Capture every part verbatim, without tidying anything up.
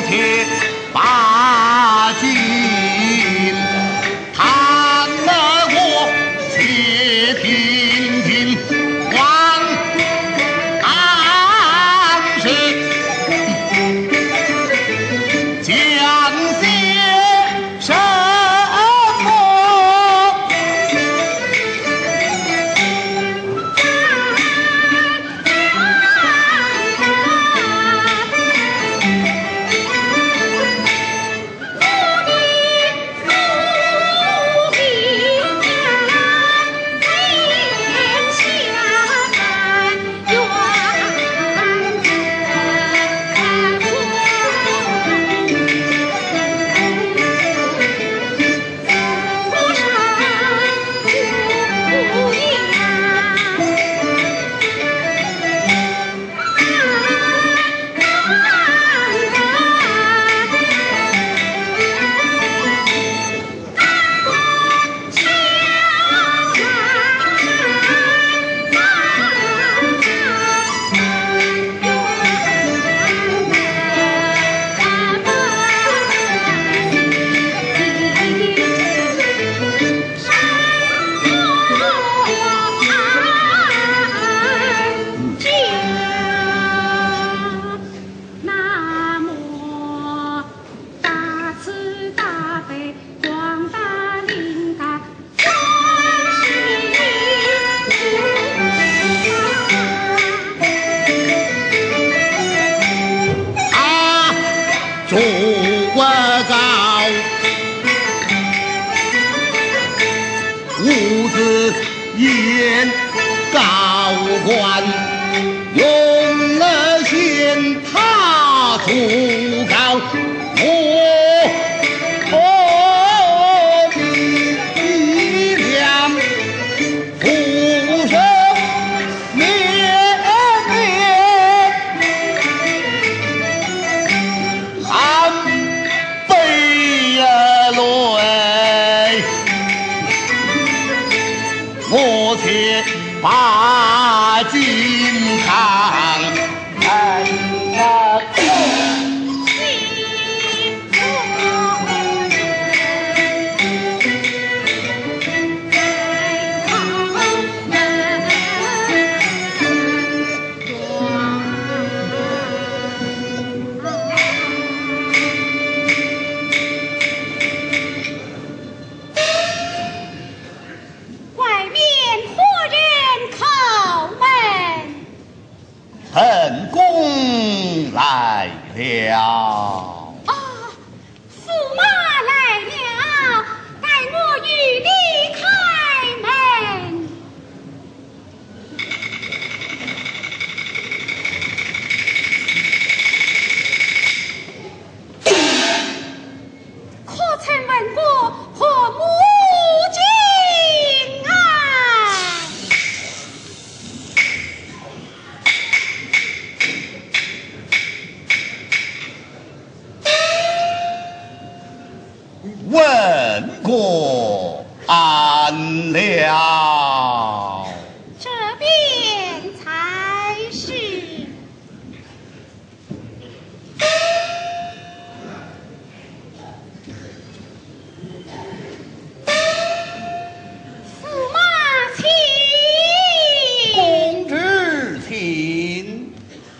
且把金谈了我，且听听王安石讲些什么？言高官用了先他出高，我我一两俯首面面，含悲泪，我且把金堂看那本宫来了。 啊，驸马来了，待我与你开门。可曾闻过破母经啊？ 问过安了， 这边才是。驸马请。 公子请。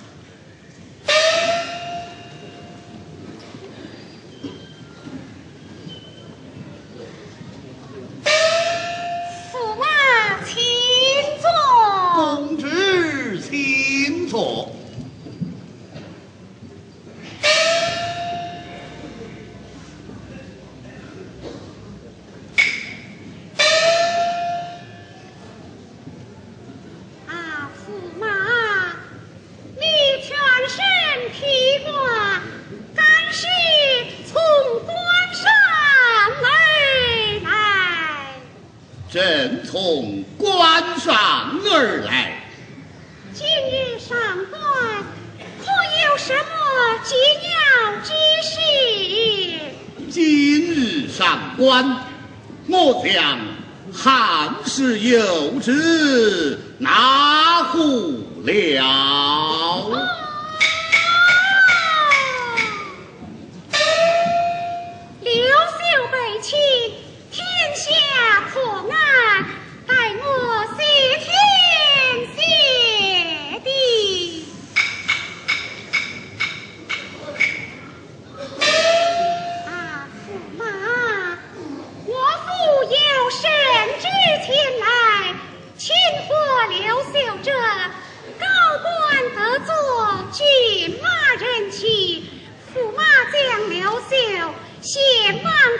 公子请坐。 啊，驸马，你全身披挂，干是从关上而来？ 正从关上而来。 今日上官，可有什么紧要之事？ 今日上官，我将汉室有旨拿回了。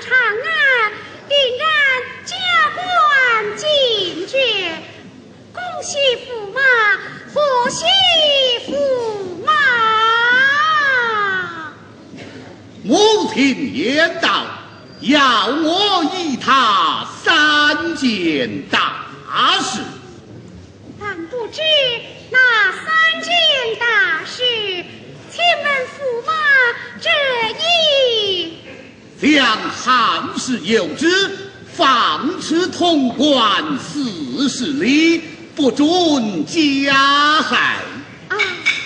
长安，定然加官进爵，恭喜驸马，贺喜驸马。 母亲言道，要我议他三件大事。 但不知那三件大事，请问驸马这一将汉室有之，放斥潼关四十里，不准加害。 啊！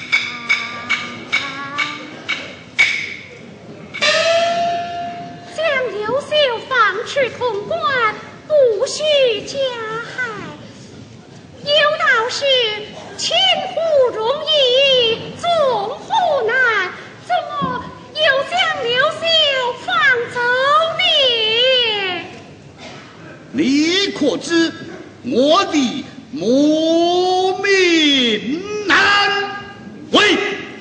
将刘秀放斥潼关，不许加害。有道是擒虎容易，纵虎难，怎么又将刘秀放走呢？ 你可知我的母命难违？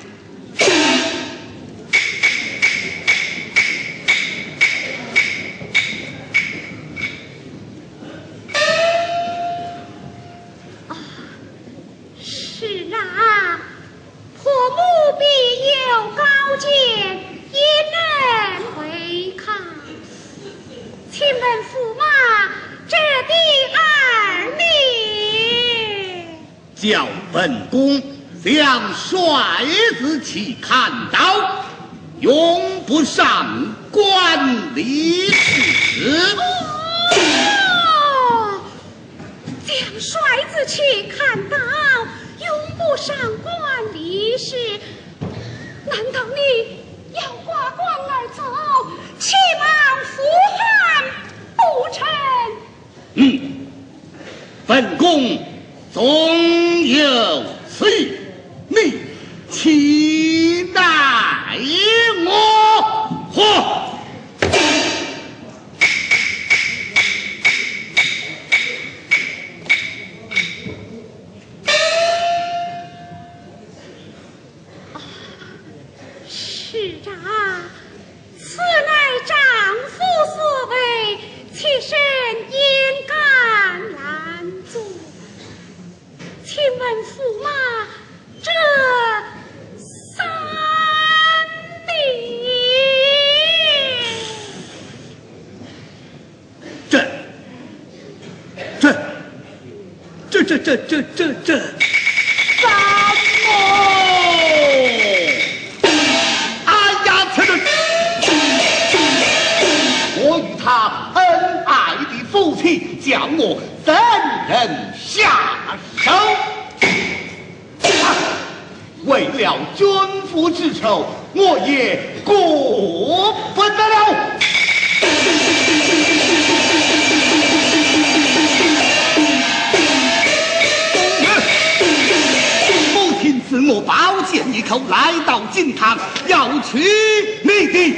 是啊，婆母必有高见，也能违抗。请问驸马，这第二名？ 叫本宫将帅子旗看到，永不上官离仕。 哦，将帅子旗看到，永不上官离仕。难道你要挂冠而走，欺瞒父汉不成？ 嗯，本宫总有此意，你期待我或。 是啊，此乃丈夫所为，妾身焉敢拦阻？请问驸马，这三名？ 这这这这这这这三么？我与他恩爱的夫妻，叫我怎忍下手？啊、为了君父之仇，我也过不得了。母亲赐我宝剑一口，来到金堂，要取你的。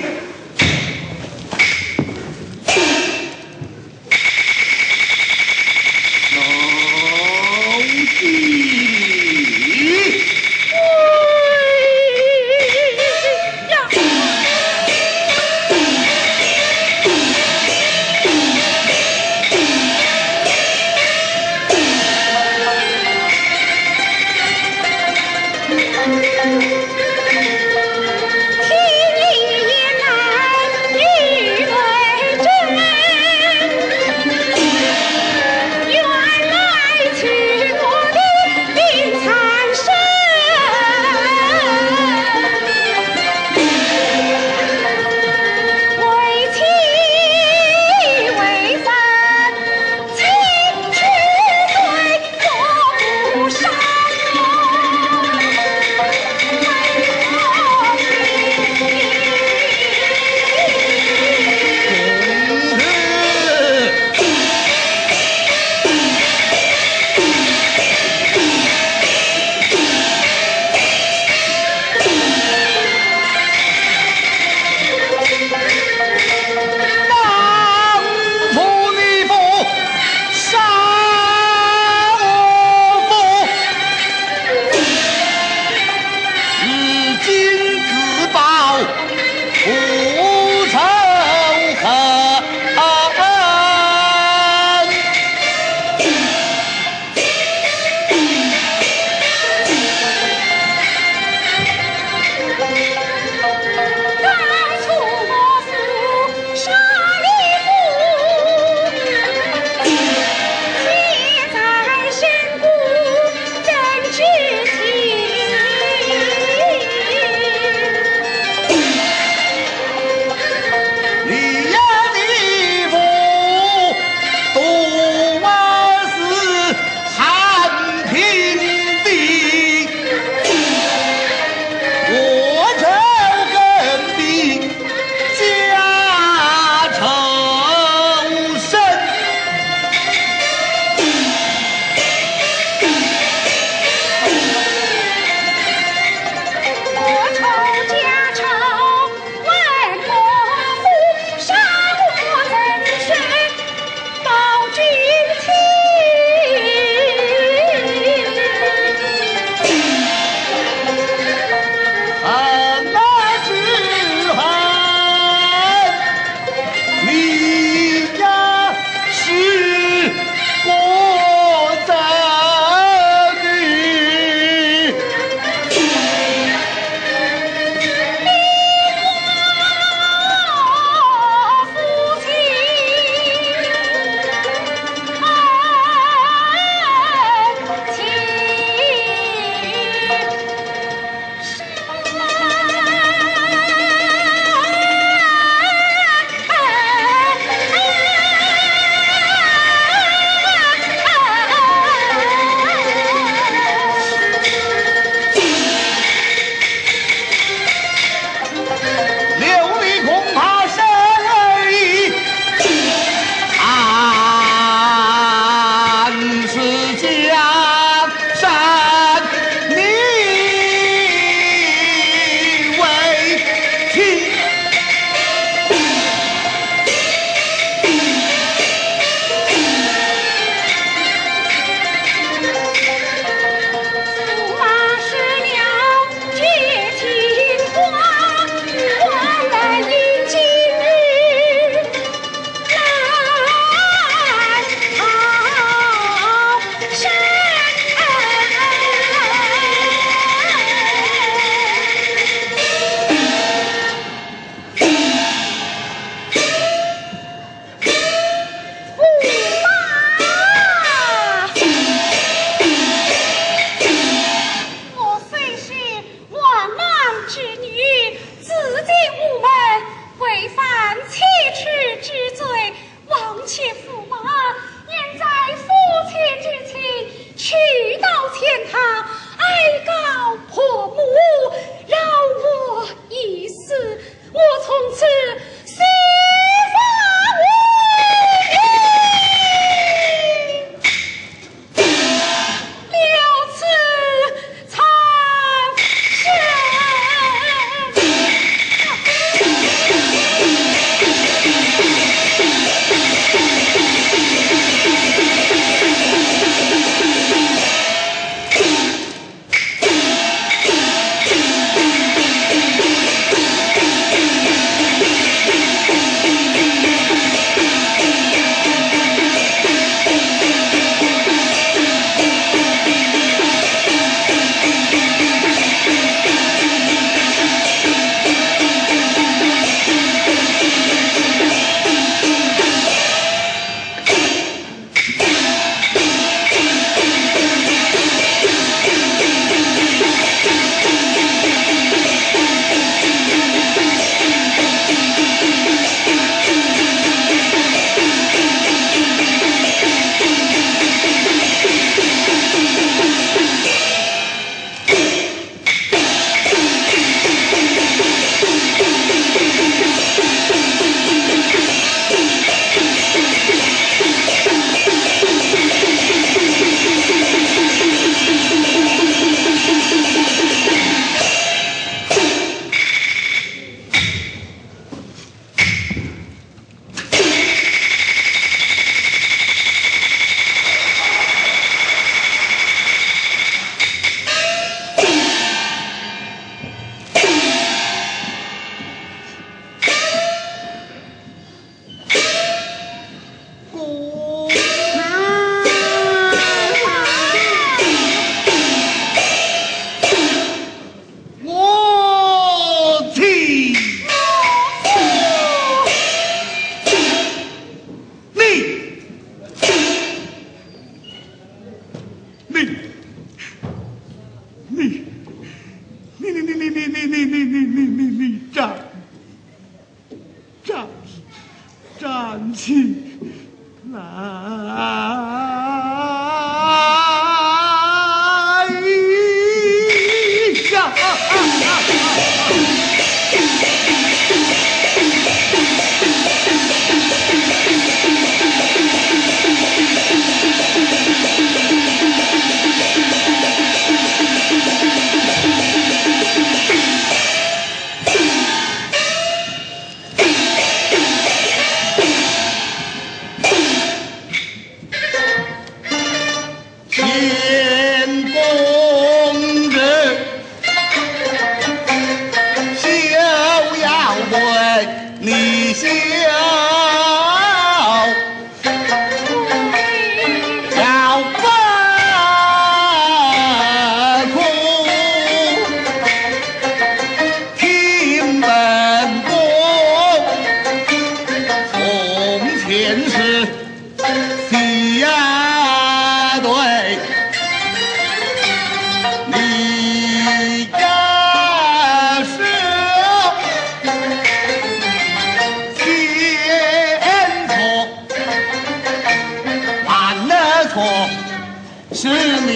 啊！ 你你你你你你你你你你你站站站起来呀！是你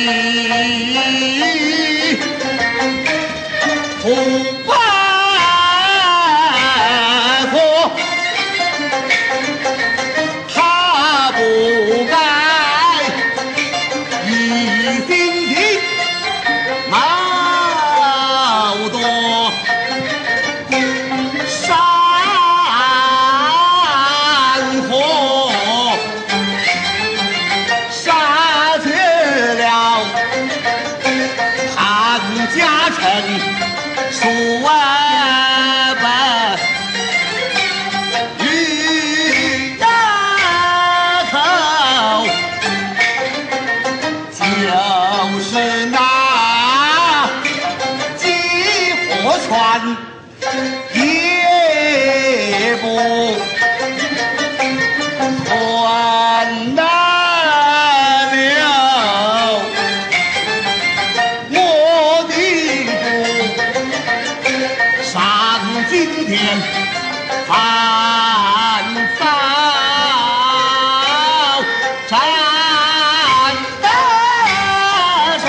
不犯错，他不该一心的冒多山河。数万本与人口，就是那激活船也不传得了。今天反扫战得手，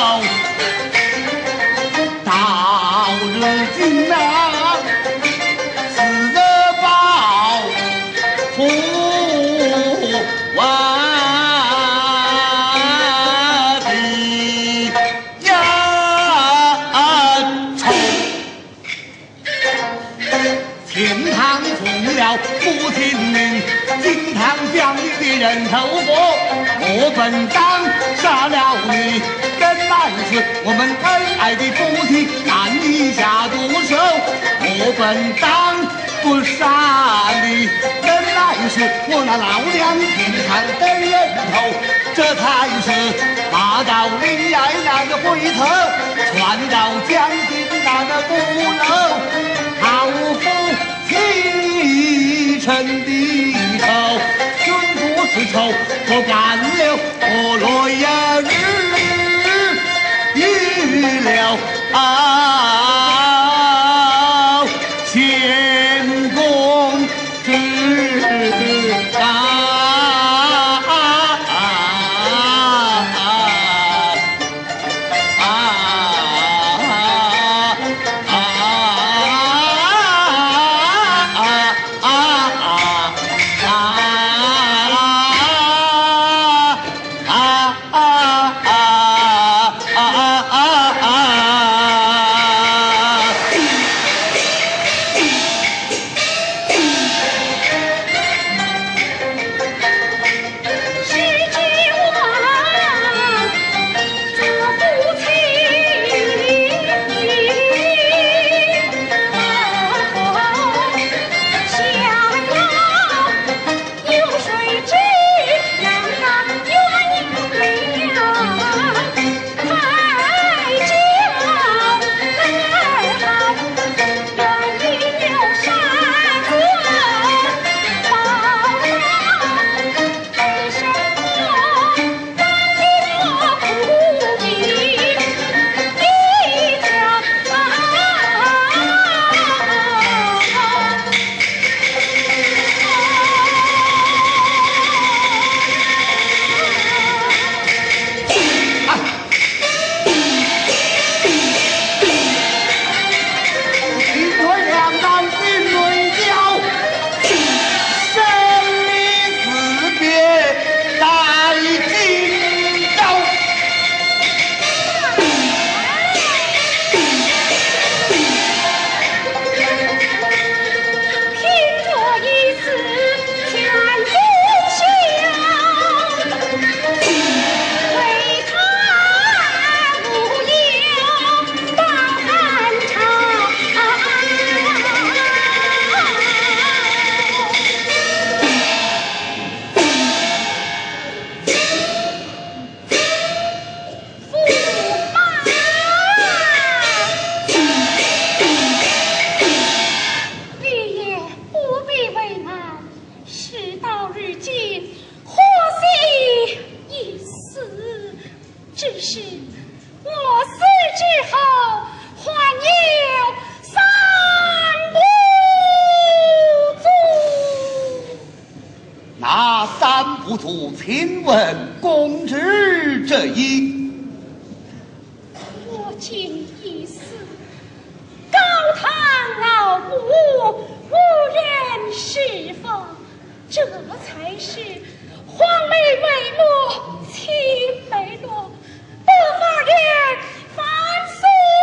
到如今啊，死得报复我的冤仇。天堂中了不听命，金堂将你的人头活，我本当杀了你，跟来时我们恩爱的夫妻难以下毒手，我本当不杀你，跟来时我那老娘天堂的人头，这才是大道临崖那个回头，传到将军那个鼓楼，好夫妻臣的仇，君不是仇，不敢留，我落呀日预留啊，前功之大。啊啊啊啊！ 不足，请问公职这一？ 我今已死，高堂老母无人侍奉，这才是黄梅为落，青梅落，不法人反诉。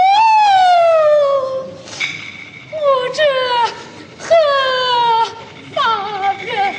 我这何法人？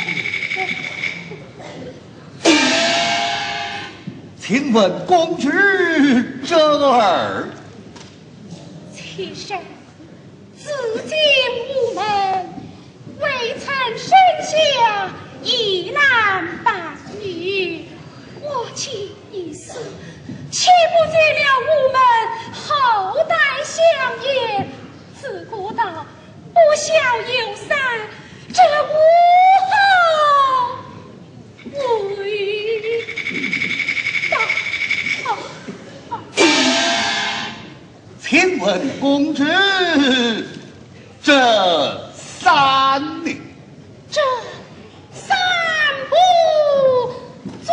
请问公职这儿？ 其实自今无门，未曾生下一男半女，我妻已死，岂不见了无门后代相爷？自古道不孝有三，这无后为大。 请问公职这三呢？ 这三不做。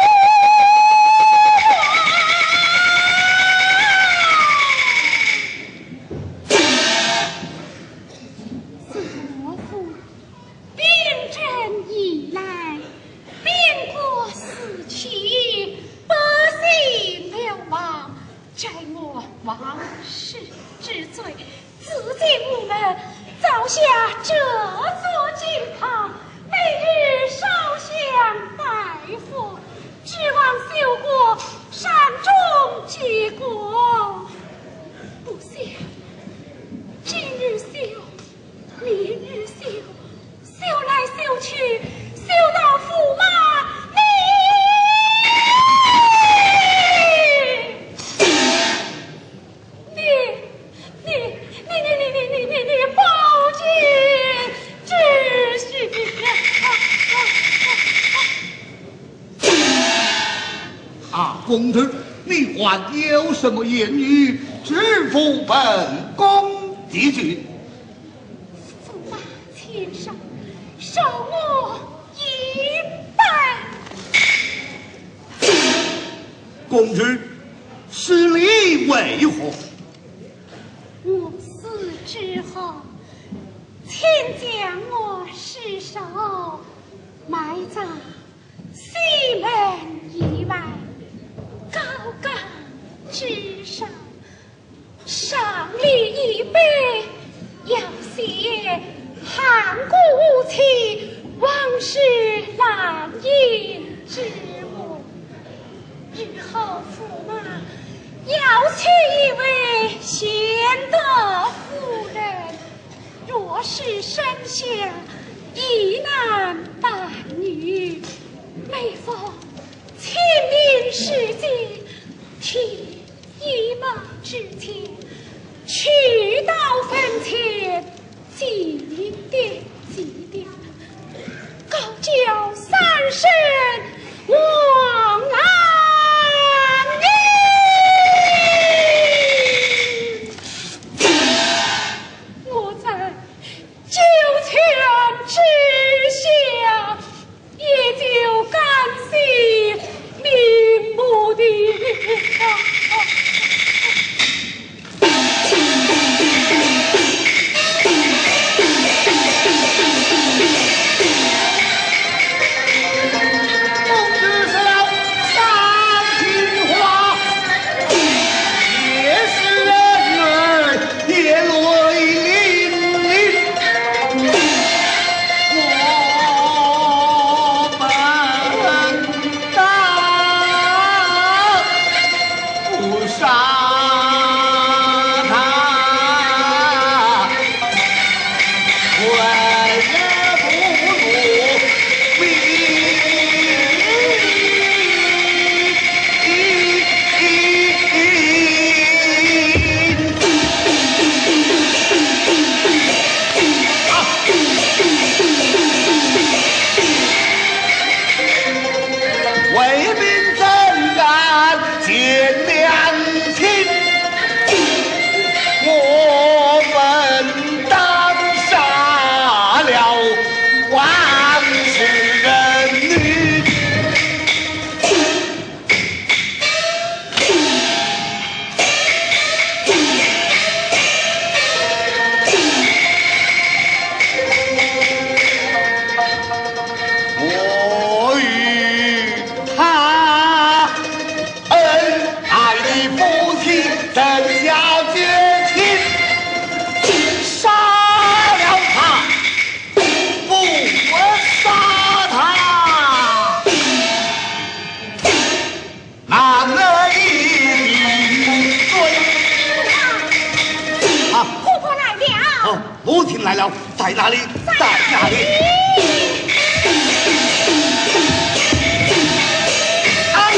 自我父兵阵以来，边国四起，百姓流亡，摘我王室之罪。自今无门，造下这座金堂，每日烧香拜佛，指望修过善终结果。不想今日修，明日修，修来修去，修到驸马你，你你你你你你你你你报警秩序啊，公职，你还有什么言语直付本宫几句？ 驸马请上，受我一拜。 公职，失礼为何？ 我死之后，请将我尸首埋葬西门以外高岗之上，上立一碑，要写汉古无期，王室蓝印之物。日后驸马要娶一位贤德妇人，若是生下一男半女，每逢清明时节，替一马之前，去到坟前祭奠祭奠，高叫三声往来。之下，也就甘心瞑目的。 哦，母亲来了，在哪里？在哪里？啊！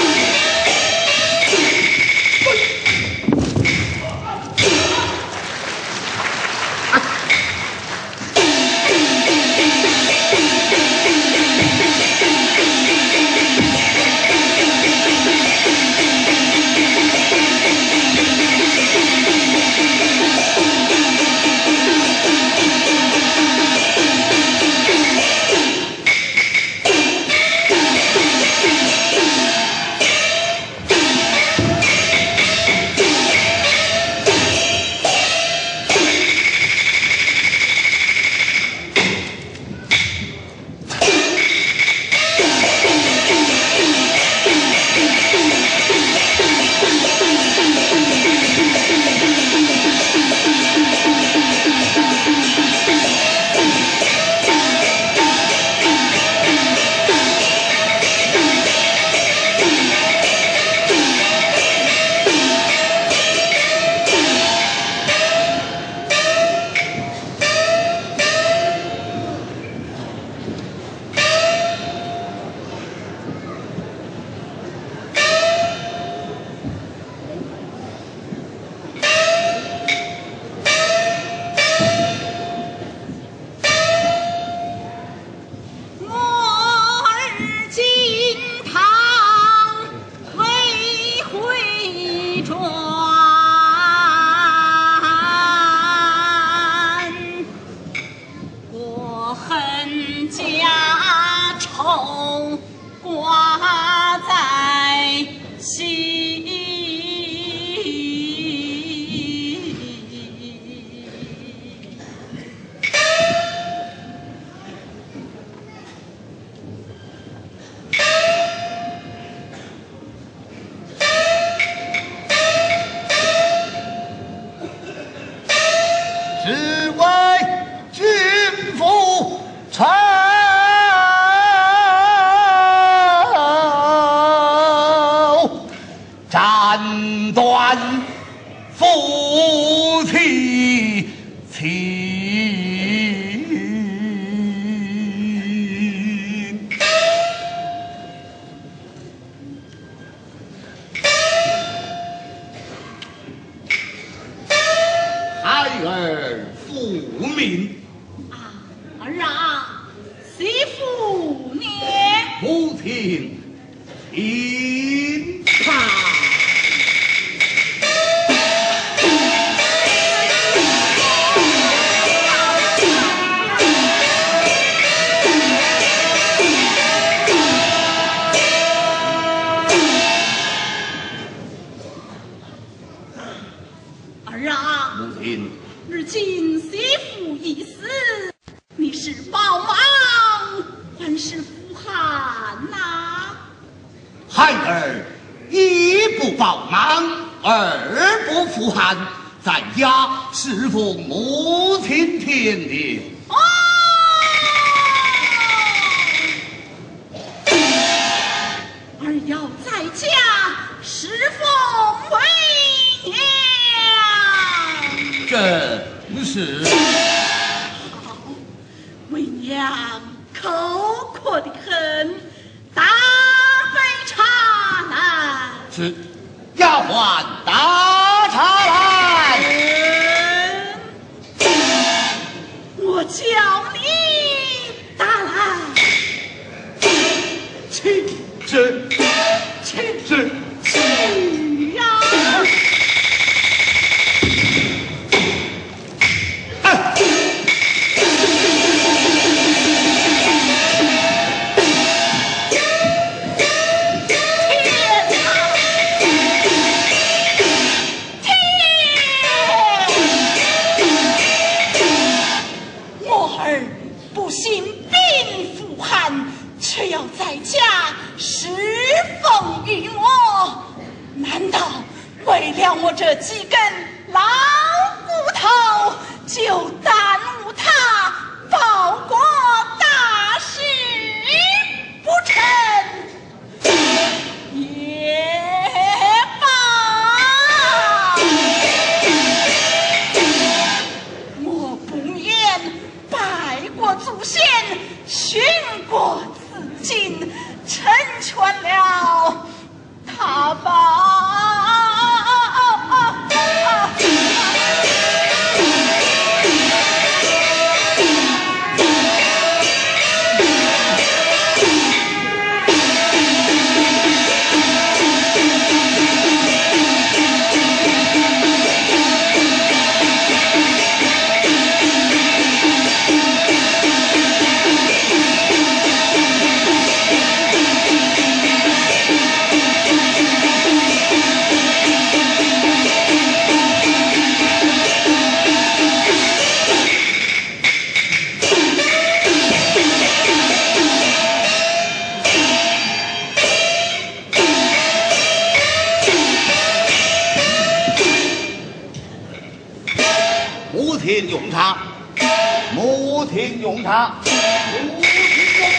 母亲用茶，母亲用茶，母亲用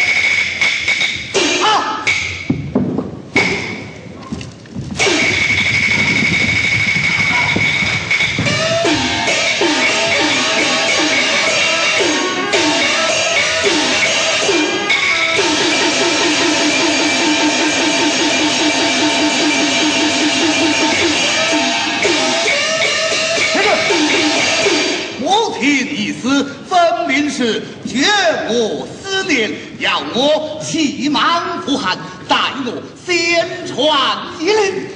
啊！分明是绝我思念，要我弃莽赴汉，待我先传一令。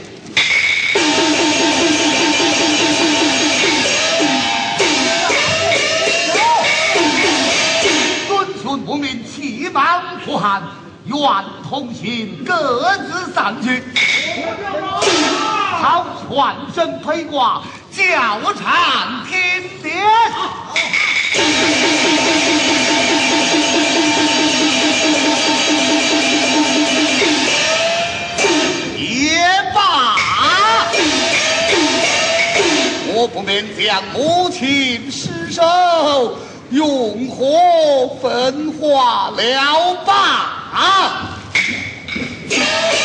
遵循不明，弃莽赴汉，愿同行各自散去。好全身披挂，叫唱天典。也罢，我不免将母亲尸首用火焚化了吧。